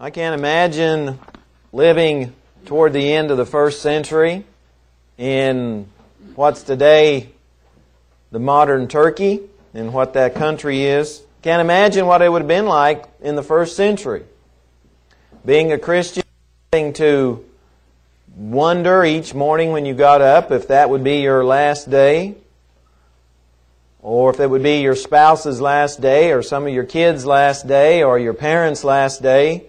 I can't imagine living toward the end of the first century in what's today the modern Turkey and what that country is. Can't imagine what it would have been like in the first century. Being a Christian, having to wonder each morning when you got up if that would be your last day, or if it would be your spouse's last day, or some of your kids' last day, or your parents' last day,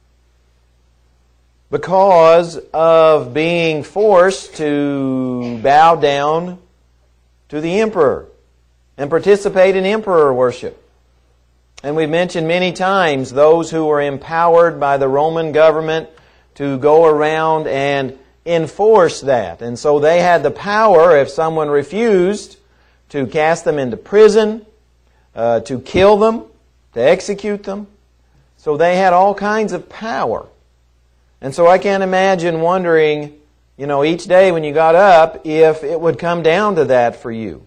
because of being forced to bow down to the emperor and participate in emperor worship. And we've mentioned many times those who were empowered by the Roman government to go around and enforce that. And so they had the power, if someone refused, to cast them into prison, to kill them, to execute them. So they had all kinds of power. And so I can't imagine wondering, each day when you got up, if it would come down to that for you.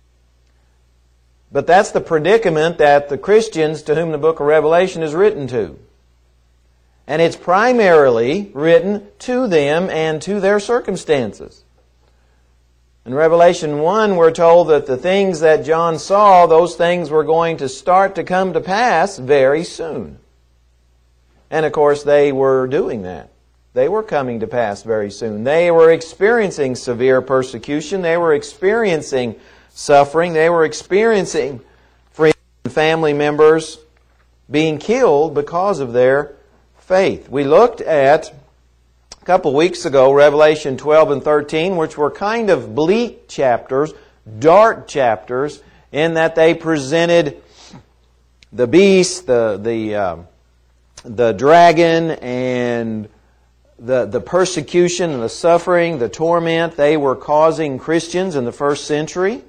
But that's the predicament that the Christians to whom the book of Revelation is written to. And it's primarily written to them and to their circumstances. In Revelation 1, we're told that the things that John saw, those things were going to start to come to pass very soon. And of course, they were doing that. They were coming to pass very soon. They were experiencing severe persecution. They were experiencing suffering. They were experiencing friends and family members being killed because of their faith. We looked at, a couple weeks ago, Revelation 12 and 13, which were kind of bleak chapters, dark chapters, in that they presented the beast, the dragon, and the persecution and the suffering, the torment they were causing Christians in the first century.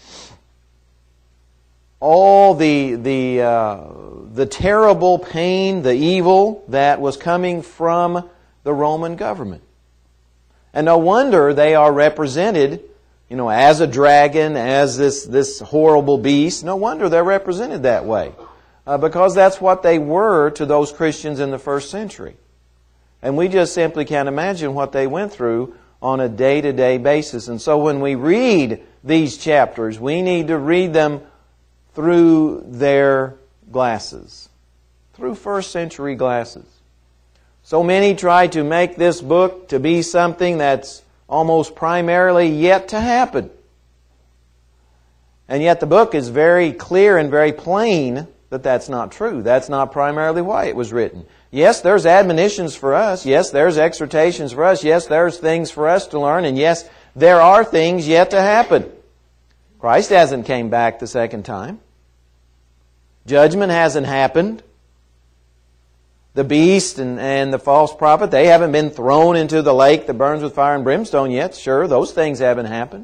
All the terrible pain, the evil that was coming from the Roman government. And no wonder they are represented, as a dragon, as this horrible beast. No wonder they're represented that way. Because that's what they were to those Christians in the first century. And we just simply can't imagine what they went through on a day-to-day basis. And so when we read these chapters, we need to read them through their glasses, through first century glasses. So many try to make this book to be something that's almost primarily yet to happen. And yet the book is very clear and very plain that that's not true. That's not primarily why it was written. Yes, there's admonitions for us. Yes, there's exhortations for us. Yes, there's things for us to learn. And yes, there are things yet to happen. Christ hasn't came back the second time. Judgment hasn't happened. The beast and the false prophet, they haven't been thrown into the lake that burns with fire and brimstone yet. Sure, those things haven't happened.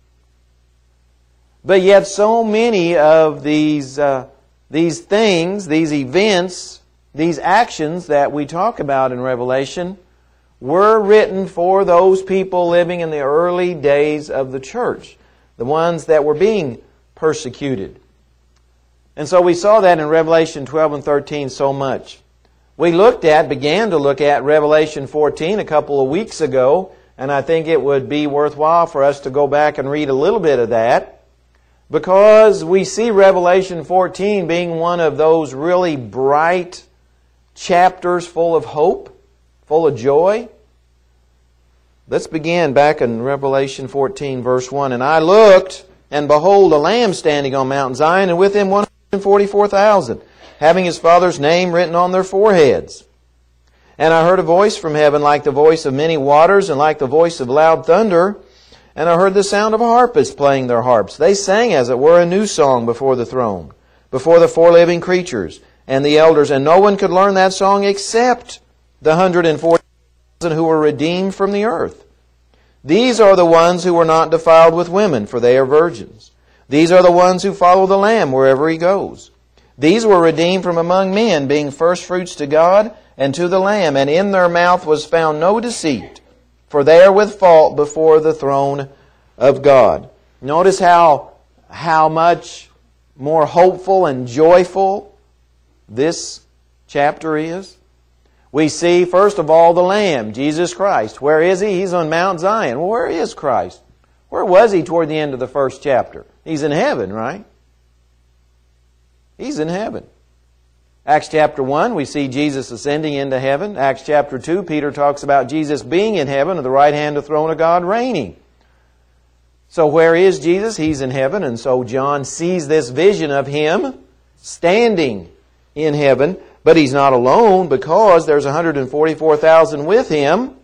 But yet so many of these things, these events, these actions that we talk about in Revelation were written for those people living in the early days of the church, the ones that were being persecuted. And so we saw that in Revelation 12 and 13 so much. We began to look at Revelation 14 a couple of weeks ago, and I think it would be worthwhile for us to go back and read a little bit of that, because we see Revelation 14 being one of those really bright chapters full of hope, full of joy. Let's begin back in Revelation 14, verse 1. And I looked, and behold, a Lamb standing on Mount Zion, and with him 144,000, having his Father's name written on their foreheads. And I heard a voice from heaven like the voice of many waters, and like the voice of loud thunder. And I heard the sound of harpists playing their harps. They sang, as it were, a new song before the throne, before the four living creatures and the elders. And no one could learn that song except the 144,000 who were redeemed from the earth. These are the ones who were not defiled with women, for they are virgins. These are the ones who follow the Lamb wherever He goes. These were redeemed from among men, being firstfruits to God and to the Lamb. And in their mouth was found no deceit, for they are with fault before the throne of God. Notice how much more hopeful and joyful this chapter is. We see, first of all, the Lamb, Jesus Christ. Where is He? He's on Mount Zion. Well, where is Christ? Where was He toward the end of the first chapter? He's in heaven, right? He's in heaven. Acts chapter 1, we see Jesus ascending into heaven. Acts chapter 2, Peter talks about Jesus being in heaven at the right hand of the throne of God, reigning. So where is Jesus? He's in heaven. And so John sees this vision of Him standing in heaven. But He's not alone, because there's 144,000 with Him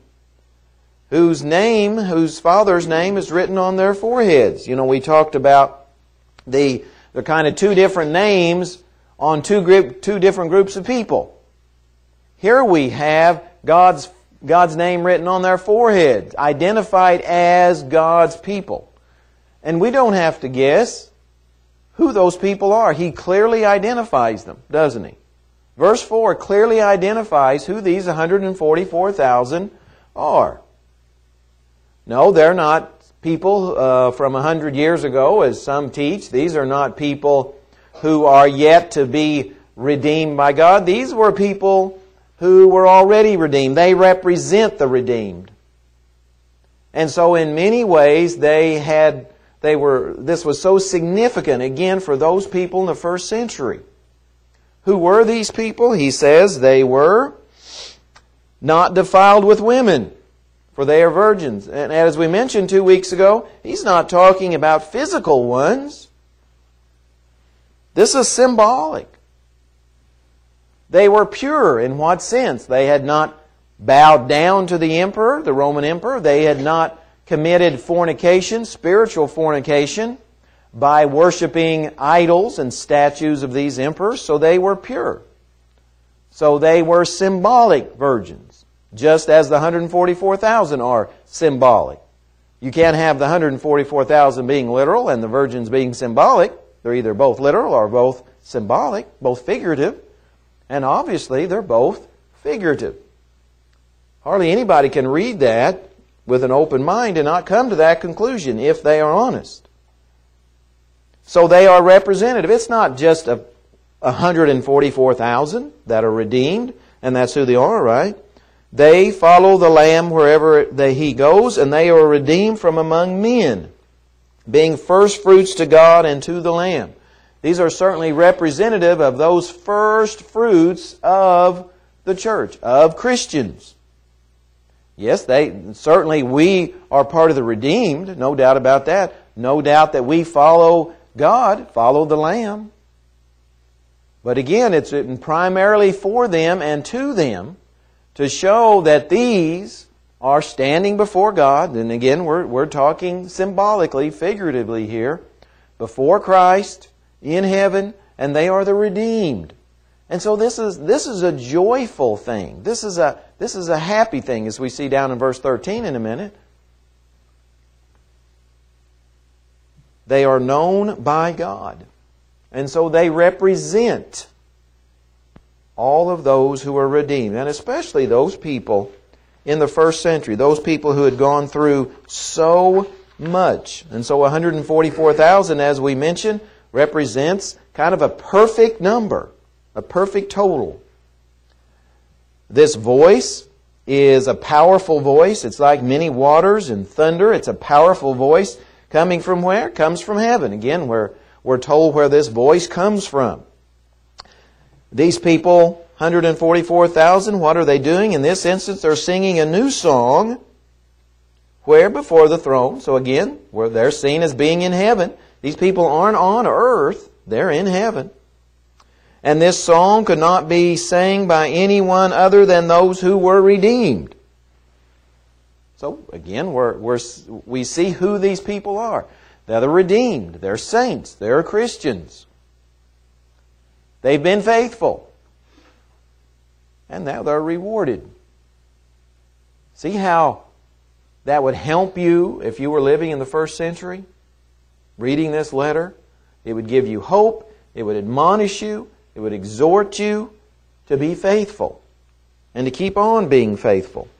whose Father's name is written on their foreheads. You know, we talked about the kind of two different names on two different groups of people. Here we have God's name written on their foreheads, identified as God's people. And we don't have to guess who those people are. He clearly identifies them, doesn't He? Verse 4 clearly identifies who these 144,000 are. No, they're not people from 100 years ago, as some teach. These are not people who are yet to be redeemed by God. These were people who were already redeemed. They represent the redeemed. And so in many ways this was so significant, again, for those people in the first century. Who were these people? He says they were not defiled with women, for they are virgins. And as we mentioned 2 weeks ago, He's not talking about physical ones. This is symbolic. They were pure. In what sense? They had not bowed down to the emperor, the Roman emperor. They had not committed fornication, spiritual fornication, by worshiping idols and statues of these emperors, so they were pure. So they were symbolic virgins, just as the 144,000 are symbolic. You can't have the 144,000 being literal and the virgins being symbolic. They're either both literal or both symbolic, both figurative, and obviously they're both figurative. Hardly anybody can read that with an open mind and not come to that conclusion if they are honest. So they are representative. It's not just 144,000 that are redeemed, and that's who they are, right? They follow the Lamb wherever He goes, and they are redeemed from among men, being first fruits to God and to the Lamb. These are certainly representative of those first fruits of the church, of Christians. Yes, certainly we are part of the redeemed, no doubt about that. No doubt that we follow God, follow the Lamb. But again, it's written primarily for them and to them to show that these are standing before God. And again, we're talking symbolically, figuratively here, before Christ, in heaven, and they are the redeemed. And so this is a joyful thing. This is a happy thing, as we see down in verse 13 in a minute. They are known by God. And so they represent all of those who are redeemed. And especially those people in the first century. Those people who had gone through so much. And so 144,000, as we mentioned, represents kind of a perfect number. A perfect total. This voice is a powerful voice. It's like many waters and thunder. It's a powerful voice. Coming from where? Comes from heaven. Again, we're told where this voice comes from. These people, 144,000, what are they doing? In this instance, they're singing a new song. Where? Before the throne. So again, where they're seen as being in heaven. These people aren't on earth. They're in heaven. And this song could not be sang by anyone other than those who were redeemed. So again, we see who these people are. They're the redeemed. They're saints. They're Christians. They've been faithful. And now they're rewarded. See how that would help you if you were living in the first century? Reading this letter. It would give you hope. It would admonish you. It would exhort you to be faithful and to keep on being faithful.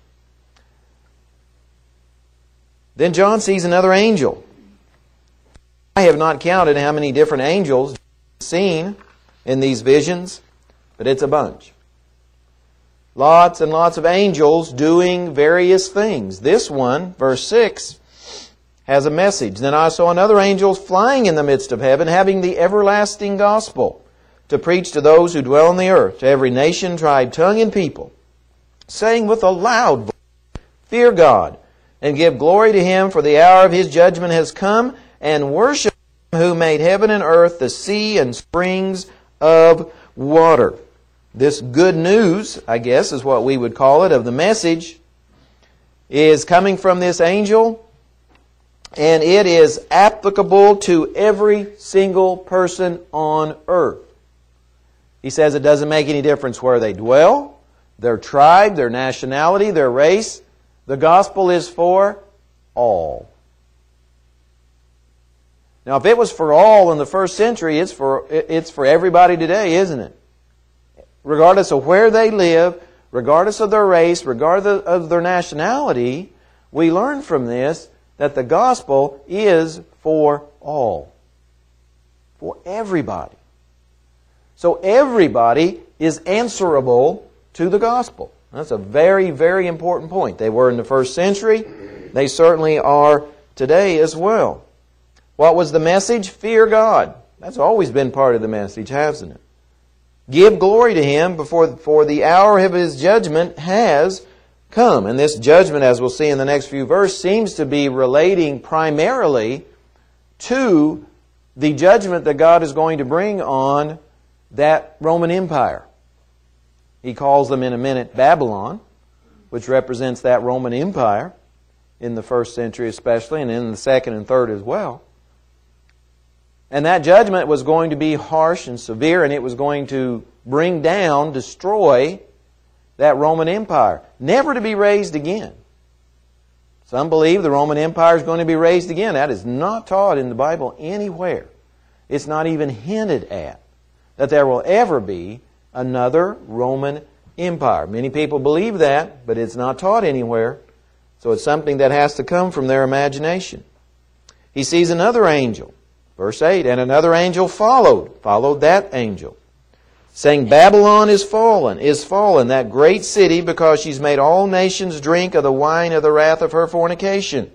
Then John sees another angel. I have not counted how many different angels he's seen in these visions, but it's a bunch. Lots and lots of angels doing various things. This one, verse 6, has a message. Then I saw another angel flying in the midst of heaven, having the everlasting gospel, to preach to those who dwell on the earth, to every nation, tribe, tongue, and people, saying with a loud voice, Fear God, and give glory to Him, for the hour of His judgment has come, and worship Him who made heaven and earth, the sea, and springs of water. This good news, I guess is what we would call it, of the message, is coming from this angel, and it is applicable to every single person on earth. He says it doesn't make any difference where they dwell, their tribe, their nationality, their race. The gospel is for all. Now, if it was for all in the first century, it's for everybody today, isn't it? Regardless of where they live, regardless of their race, regardless of their nationality, we learn from this that the gospel is for all. For everybody. So everybody is answerable to the gospel. That's a very, very important point. They were in the first century. They certainly are today as well. What was the message? Fear God. That's always been part of the message, hasn't it? Give glory to Him for the hour of His judgment has come. And this judgment, as we'll see in the next few verses, seems to be relating primarily to the judgment that God is going to bring on that Roman Empire. He calls them in a minute Babylon, which represents that Roman Empire in the first century especially, and in the second and third as well. And that judgment was going to be harsh and severe, and it was going to bring down, destroy that Roman Empire, never to be raised again. Some believe the Roman Empire is going to be raised again. That is not taught in the Bible anywhere. It's not even hinted at that there will ever be another Roman Empire. Many people believe that, but it's not taught anywhere. So it's something that has to come from their imagination. He sees another angel. Verse 8, and another angel followed that angel, saying, Babylon is fallen, that great city, because she's made all nations drink of the wine of the wrath of her fornication.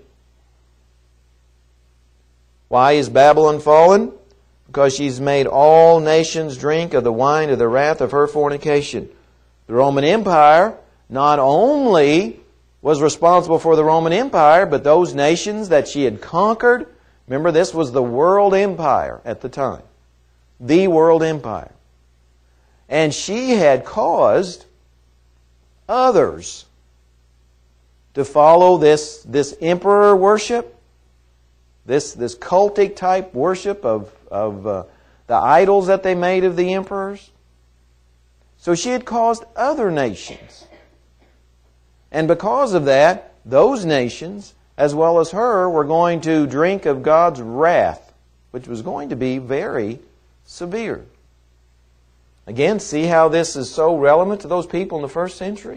Why is Babylon fallen? Because she's made all nations drink of the wine of the wrath of her fornication. The Roman Empire not only was responsible for the Roman Empire, but those nations that she had conquered. Remember, this was the world empire at the time. The world empire. And she had caused others to follow this emperor worship, this cultic type worship of the idols that they made of the emperors. So she had caused other nations. And because of that, those nations, as well as her, were going to drink of God's wrath, which was going to be very severe. Again, see how this is so relevant to those people in the first century?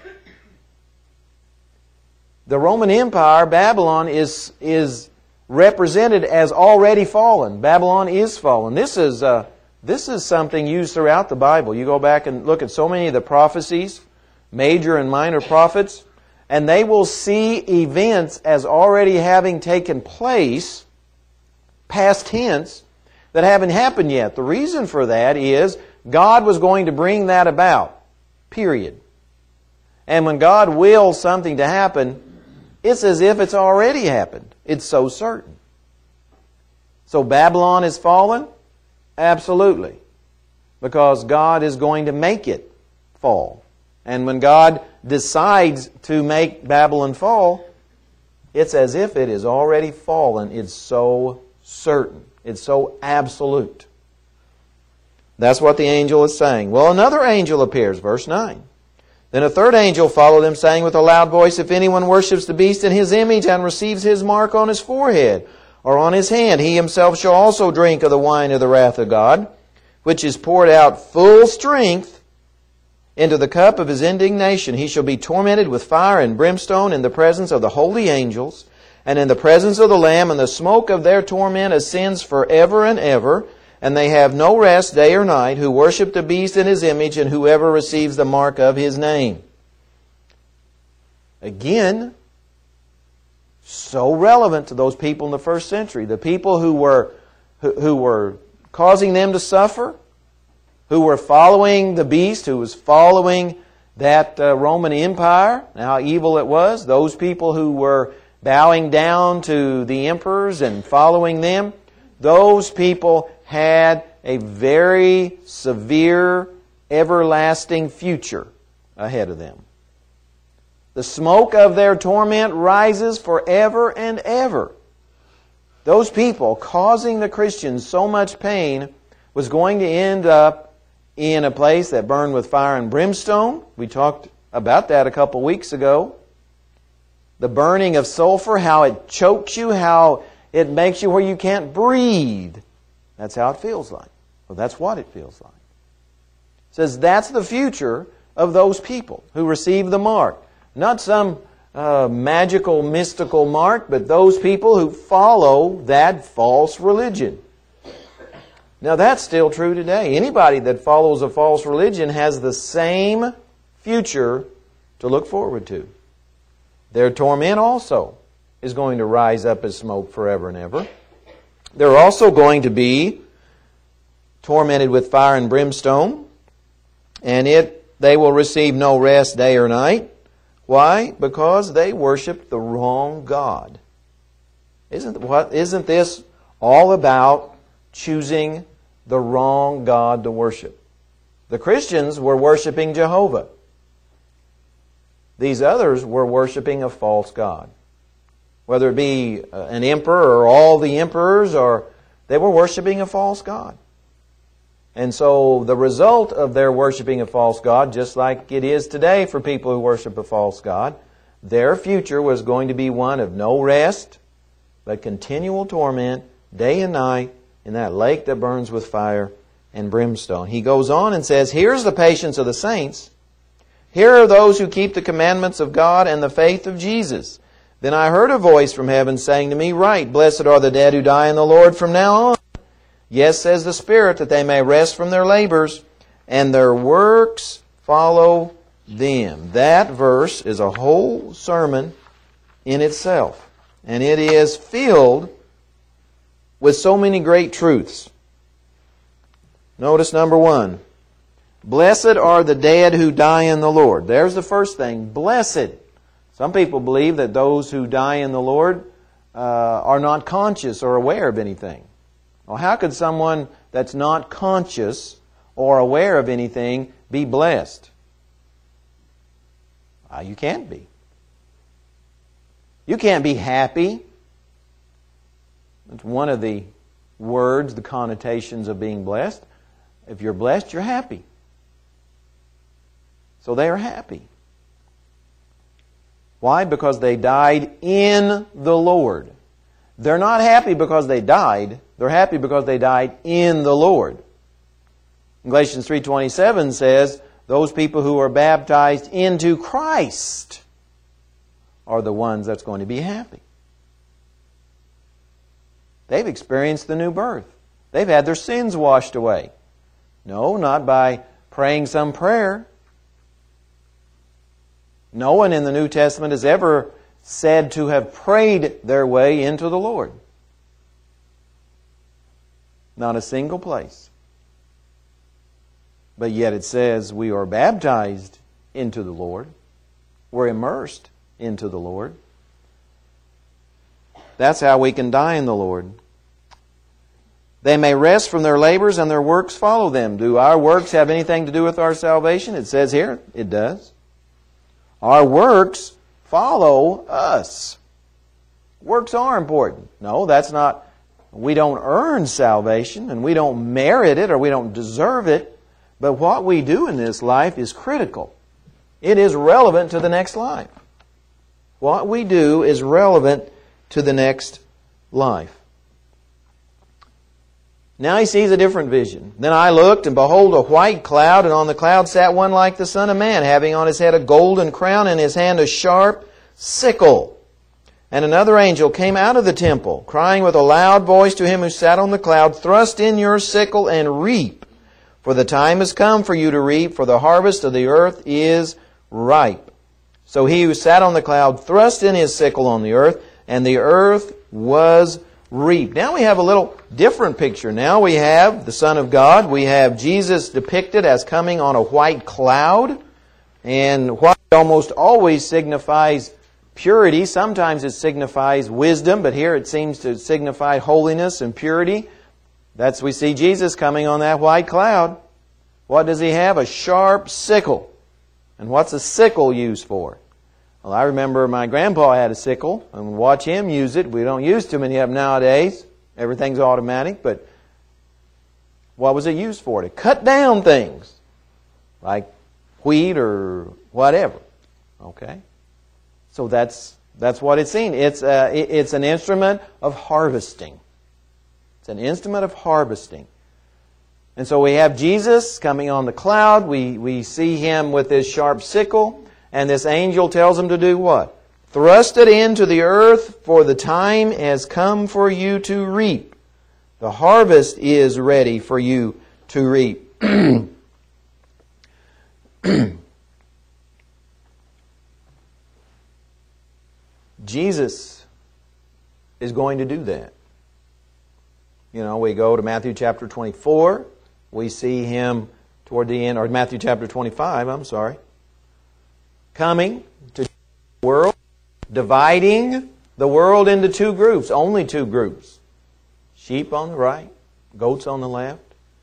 The Roman Empire, Babylon, is represented as already fallen. Babylon is fallen. This is something used throughout the Bible. You go back and look at so many of the prophecies, major and minor prophets, and they will see events as already having taken place, past tense, that haven't happened yet. The reason for that is God was going to bring that about. Period. And when God wills something to happen, it's as if it's already happened. It's so certain. So Babylon is fallen? Absolutely. Because God is going to make it fall. And when God decides to make Babylon fall, it's as if it is already fallen. It's so certain. It's so absolute. That's what the angel is saying. Well, another angel appears, verse 9. Then a third angel followed them, saying with a loud voice, If anyone worships the beast in his image and receives his mark on his forehead or on his hand, he himself shall also drink of the wine of the wrath of God, which is poured out full strength into the cup of his indignation. He shall be tormented with fire and brimstone in the presence of the holy angels and in the presence of the Lamb, and the smoke of their torment ascends forever and ever. and they have no rest day or night, who worship the beast in his image, and whoever receives the mark of his name. Again, so relevant to those people in the first century. The people who were causing them to suffer, who were following the beast, who was following that Roman Empire, and how evil it was. Those people who were bowing down to the emperors and following them, those people had a very severe, everlasting future ahead of them. The smoke of their torment rises forever and ever. Those people causing the Christians so much pain was going to end up in a place that burned with fire and brimstone. We talked about that a couple weeks ago. The burning of sulfur, how it chokes you, how it makes you where you can't breathe. That's how it feels like. Well, that's what it feels like. It says that's the future of those people who receive the mark. Not some magical, mystical mark, but those people who follow that false religion. Now that's still true today. Anybody that follows a false religion has the same future to look forward to. Their torment also is going to rise up as smoke forever and ever. They're also going to be tormented with fire and brimstone, and they will receive no rest day or night. Why? Because they worship the wrong God. Isn't this all about choosing the wrong God to worship? The Christians were worshiping Jehovah. These others were worshiping a false god. Whether it be an emperor or all the emperors, or they were worshiping a false god. And so the result of their worshiping a false god, just like it is today for people who worship a false god, their future was going to be one of no rest, but continual torment, day and night, in that lake that burns with fire and brimstone. He goes on and says, here's the patience of the saints. Here are those who keep the commandments of God and the faith of Jesus. Then I heard a voice from heaven saying to me, write, blessed are the dead who die in the Lord from now on. Yes, says the Spirit, that they may rest from their labors, and their works follow them. That verse is a whole sermon in itself. And it is filled with so many great truths. Notice number 1. Blessed are the dead who die in the Lord. There's the first thing. Blessed. Some people believe that those who die in the Lord are not conscious or aware of anything. Well, how could someone that's not conscious or aware of anything be blessed? You can't be. You can't be happy. That's one of the words, the connotations of being blessed. If you're blessed, you're happy. So they are happy. Why? Because they died in the Lord. They're not happy because they died. They're happy because they died in the Lord. Galatians 3:27 says, those people who are baptized into Christ are the ones that's going to be happy. They've experienced the new birth. They've had their sins washed away. No, not by praying some prayer. No one in the New Testament has ever said to have prayed their way into the Lord. Not a single place. But yet it says we are baptized into the Lord. We're immersed into the Lord. That's how we can die in the Lord. They may rest from their labors and their works follow them. Do our works have anything to do with our salvation? It says here, it does. Our works follow us. Works are important. No, that's not. We don't earn salvation and we don't merit it or we don't deserve it. But what we do in this life is critical. It is relevant to the next life. What we do is relevant to the next life. Now he sees a different vision. Then I looked, and behold, a white cloud, and on the cloud sat one like the Son of Man, having on his head a golden crown, and in his hand a sharp sickle. And another angel came out of the temple, crying with a loud voice to him who sat on the cloud, "Thrust in your sickle and reap, for the time has come for you to reap, for the harvest of the earth is ripe." So he who sat on the cloud thrust in his sickle on the earth, and the earth was reaped. Now we have a little different picture. Now we have the Son of God. We have Jesus depicted as coming on a white cloud. And white almost always signifies purity. Sometimes it signifies wisdom, but here it seems to signify holiness and purity. We see Jesus coming on that white cloud. What does He have? A sharp sickle. And what's a sickle used for? Well, I remember my grandpa had a sickle, and watch him use it. We don't use too many of them nowadays. Everything's automatic, but what was it used for? To cut down things, like wheat or whatever. Okay? So that's what it's seen. It's an instrument of harvesting. It's an instrument of harvesting. And so we have Jesus coming on the cloud. We see Him with this sharp sickle. And this angel tells him to do what? Thrust it into the earth, for the time has come for you to reap. The harvest is ready for you to reap. Jesus is going to do that. You know, we go to Matthew chapter 24. We see Him toward the end, or Matthew chapter 25, I'm sorry. Coming to the world, dividing the world into two groups, only two groups. Sheep on the right, goats on the left.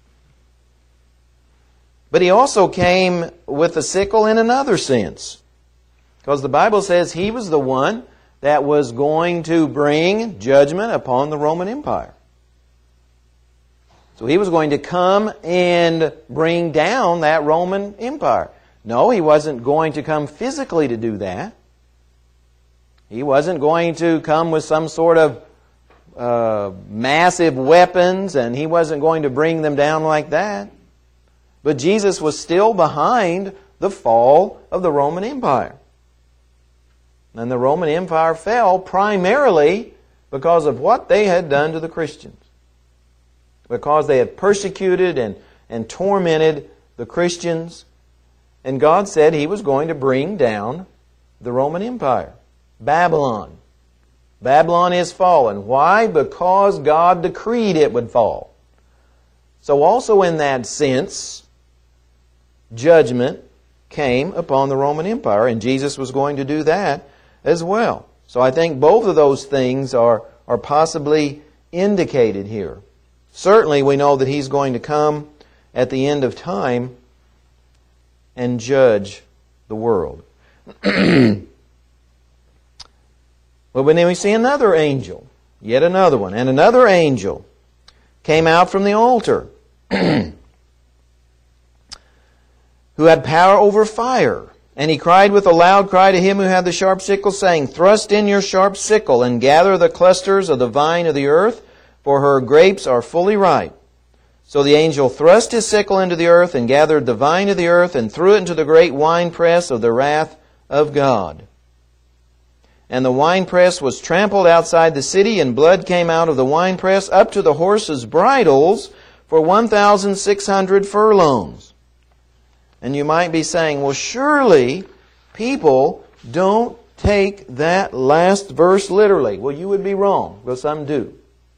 But He also came with a sickle in another sense. Because the Bible says He was the one that was going to bring judgment upon the Roman Empire. So He was going to come and bring down that Roman Empire. No, He wasn't going to come physically to do that. He wasn't going to come with some sort of massive weapons, and He wasn't going to bring them down like that. But Jesus was still behind the fall of the Roman Empire. And the Roman Empire fell primarily because of what they had done to the Christians. Because they had persecuted and tormented the Christians. And God said He was going to bring down the Roman Empire. Babylon. Babylon is fallen. Why? Because God decreed it would fall. So also in that sense, judgment came upon the Roman Empire, and Jesus was going to do that as well. So I think both of those things are possibly indicated here. Certainly we know that He's going to come at the end of time and judge the world. Well, but then we see another angel, yet another one, and another angel came out from the altar who had power over fire. And he cried with a loud cry to him who had the sharp sickle, saying, "Thrust in your sharp sickle, and gather the clusters of the vine of the earth, for her grapes are fully ripe." So the angel thrust his sickle into the earth, and gathered the vine of the earth, and threw it into the great winepress of the wrath of God. And the winepress was trampled outside the city, and blood came out of the winepress up to the horses' bridles for 1,600 furlongs. And you might be saying, well, surely people don't take that last verse literally. Well, you would be wrong, because some do.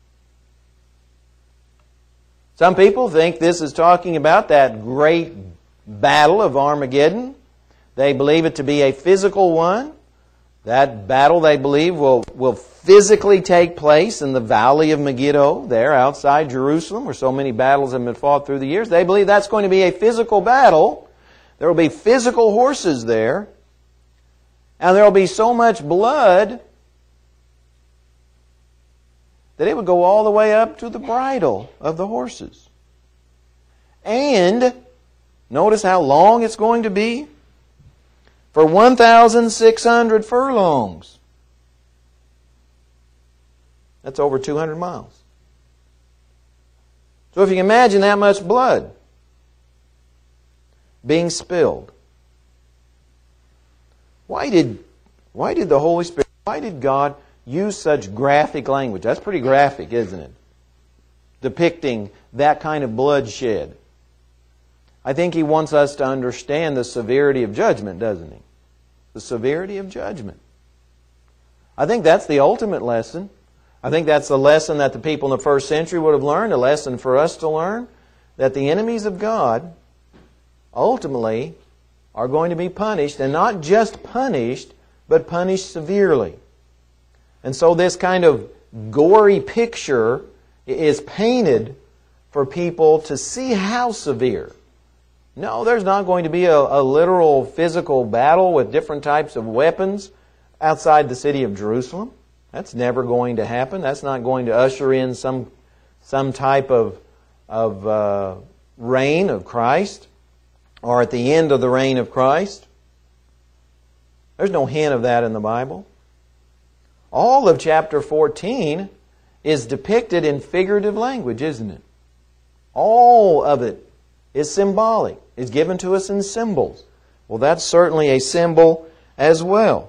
Some people think this is talking about that great battle of Armageddon. They believe it to be a physical one. That battle, they believe, will physically take place in the valley of Megiddo, there outside Jerusalem, where so many battles have been fought through the years. They believe that's going to be a physical battle. There will be physical horses there. And there will be so much blood that it would go all the way up to the bridle of the horses. And notice how long it's going to be. For 1,600 furlongs. That's over 200 miles. So if you can imagine that much blood being spilled. Why did the Holy Spirit, why did God use such graphic language? That's pretty graphic, isn't it? Depicting that kind of bloodshed. I think He wants us to understand the severity of judgment, doesn't He? The severity of judgment. I think that's the ultimate lesson. I think that's the lesson that the people in the first century would have learned, a lesson for us to learn, that the enemies of God ultimately are going to be punished, and not just punished, but punished severely. And so this kind of gory picture is painted for people to see how severe. No, there's not going to be a literal physical battle with different types of weapons outside the city of Jerusalem. That's never going to happen. That's not going to usher in some type of reign of Christ, or at the end of the reign of Christ. There's no hint of that in the Bible. All of chapter 14 is depicted in figurative language, isn't it? All of it is symbolic. It's given to us in symbols. Well, that's certainly a symbol as well.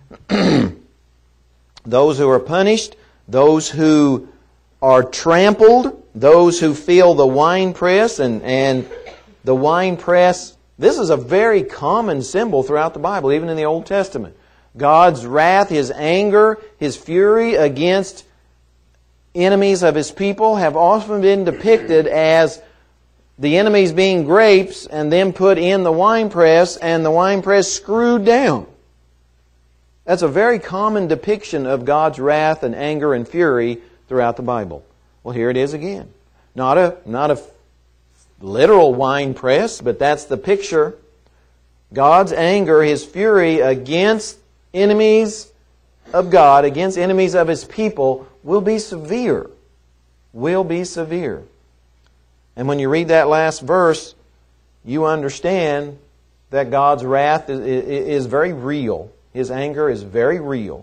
Those who are punished, those who are trampled, those who feel the winepress, and the winepress, this is a very common symbol throughout the Bible, even in the Old Testament. God's wrath, His anger, His fury against enemies of His people have often been depicted as the enemies being grapes and then put in the winepress and the winepress screwed down. That's a very common depiction of God's wrath and anger and fury throughout the Bible. Well, here it is again. Not a literal winepress, but that's the picture. God's anger, His fury against enemies of God, against enemies of His people, will be severe. Will be severe. And when you read that last verse, you understand that God's wrath is very real. His anger is very real.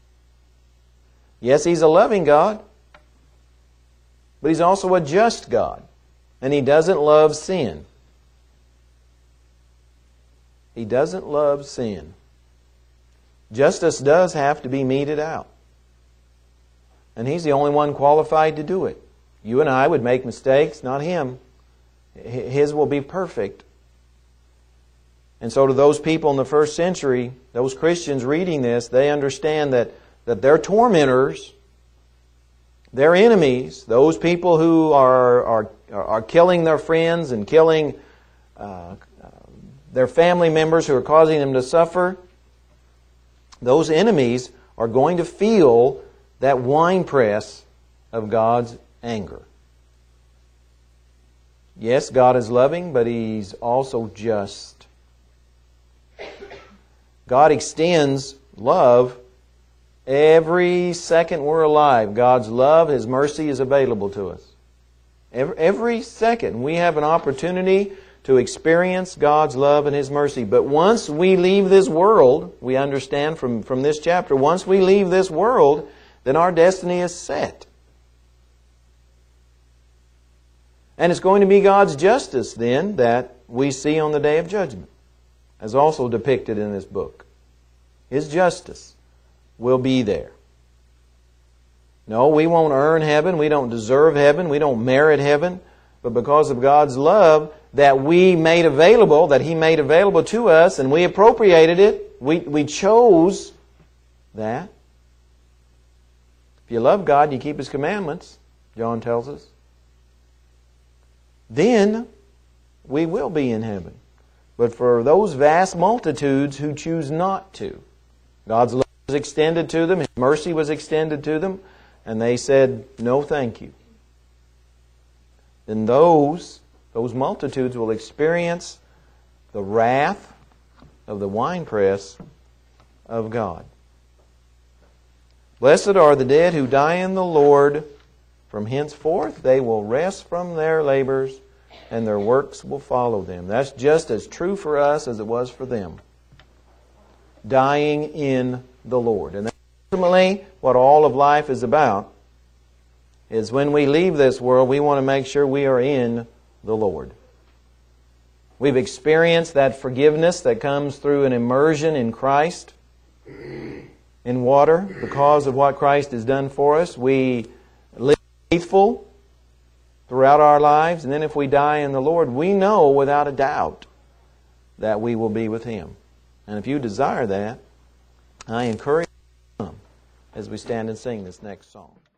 Yes, He's a loving God, but He's also a just God. And He doesn't love sin. He doesn't love sin. Justice does have to be meted out. And He's the only one qualified to do it. You and I would make mistakes, not Him. His will be perfect. And so to those people in the first century, those Christians reading this, they understand that their tormentors, their enemies, those people who are killing their friends and killing their family members who are causing them to suffer, those enemies are going to feel that winepress of God's anger. Yes, God is loving, but He's also just. God extends love every second we're alive. God's love, His mercy is available to us. Every second we have an opportunity to experience God's love and His mercy. But once we leave this world, we understand from this chapter, once we leave this world, then our destiny is set. And it's going to be God's justice then that we see on the day of judgment, as also depicted in this book. His justice will be there. No, we won't earn heaven. We don't deserve heaven. We don't merit heaven. But because of God's love that we made available, that He made available to us, and we appropriated it, we chose that. If you love God, you keep His commandments, John tells us. Then we will be in heaven. But for those vast multitudes who choose not to, God's love was extended to them, His mercy was extended to them, and they said, no thank you. Then those multitudes will experience the wrath of the winepress of God. Blessed are the dead who die in the Lord. From henceforth they will rest from their labors, and their works will follow them. That's just as true for us as it was for them. Dying in the Lord. And that's ultimately what all of life is about, is when we leave this world, we want to make sure we are in the Lord. We've experienced that forgiveness that comes through an immersion in Christ. in water because of what Christ has done for us. We live faithful throughout our lives, and then if we die in the Lord, we know without a doubt that we will be with Him. And if you desire that, I encourage you to come as we stand and sing this next song.